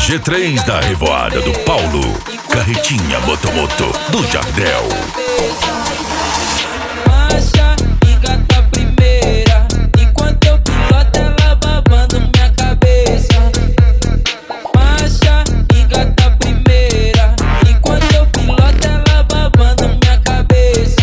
G3 da Revoada do Paulo, Carretinha Motomoto do Jardel. Marcha e gata primeira, enquanto eu piloto ela babando minha cabeça. Marcha e gata primeira, enquanto eu piloto ela babando minha cabeça.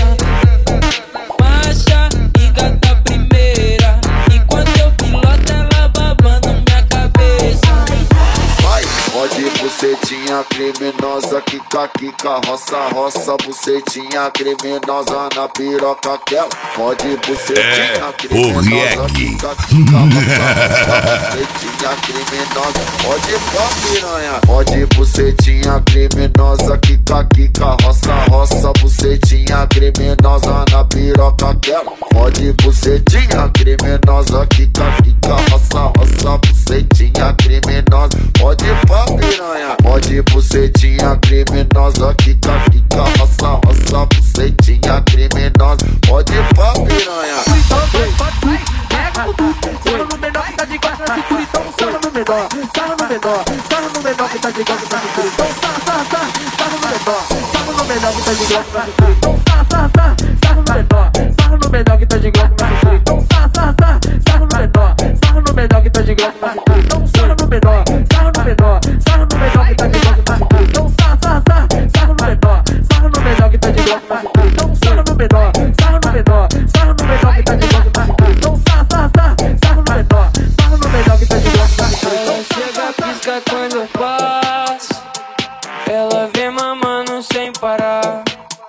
Marcha e gata primeira, enquanto eu piloto ela babando minha cabeça. Vai, pode bucetinha criminosa, quica, quica, roça, roça, bucetinha criminosa na piroca aquela. Pode bucetinha criminosa, quica, quica, roça, bucetinha criminosa. Pode pó piranha, pode bucetinha criminosa, quica, quica, roça, roça, bucetinha criminosa na piroca aquela. Pode bucetinha criminosa, quica, quica, roça, roça, bucetinha criminosa. Pode pó piranha, pode bucetinha criminosa, quica, quica, roça, roça, bucetinha criminosa. Pode pó piranha. Pega o tudo, sarra no menor que tá de guarda na cintura, então sarra no menor, sarra no menor, sarra no menor que tá de guarda na cintura, então sarra no menor, sarra no menor que tá de guarda na cintura, então sarra no menor, sarra no menor que tá de guarda na cintura, então sarra no menor, sarra no menor que tá de guarda na cintura, então sarra no menor, sarra no menor, sarra no menor que tá de guarda na cintura, então sarra no menor, sarra no menor que tá de guarda na cintura, então sarra no menor, sarra no menor, sarra no menor que tá de guarda na cintura, então sarra no menor que tá de guarda na cintura. Ela chega, pisca quando eu passo, ela vem mamando sem parar.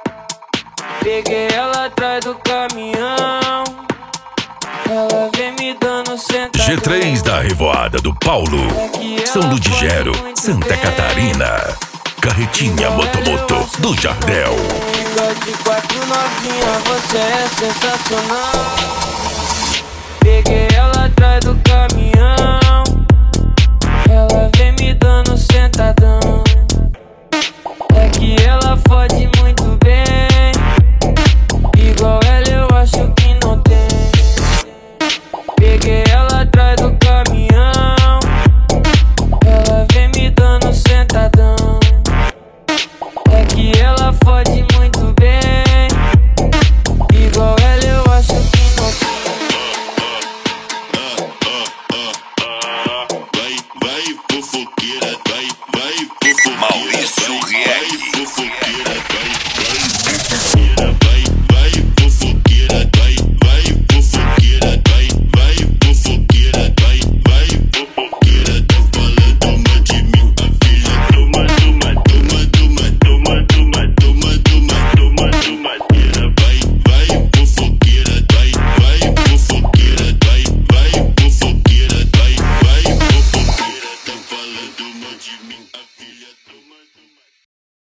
Peguei ela atrás do caminhão, ela vem me dando sentadão. G3 da Revoada do Paulo, São Ludigero, Santa Catarina. Carretinha Motomoto do Jardel. Fica de quatro novinha, você é sensacional. Peguei ela atrás do caminhão,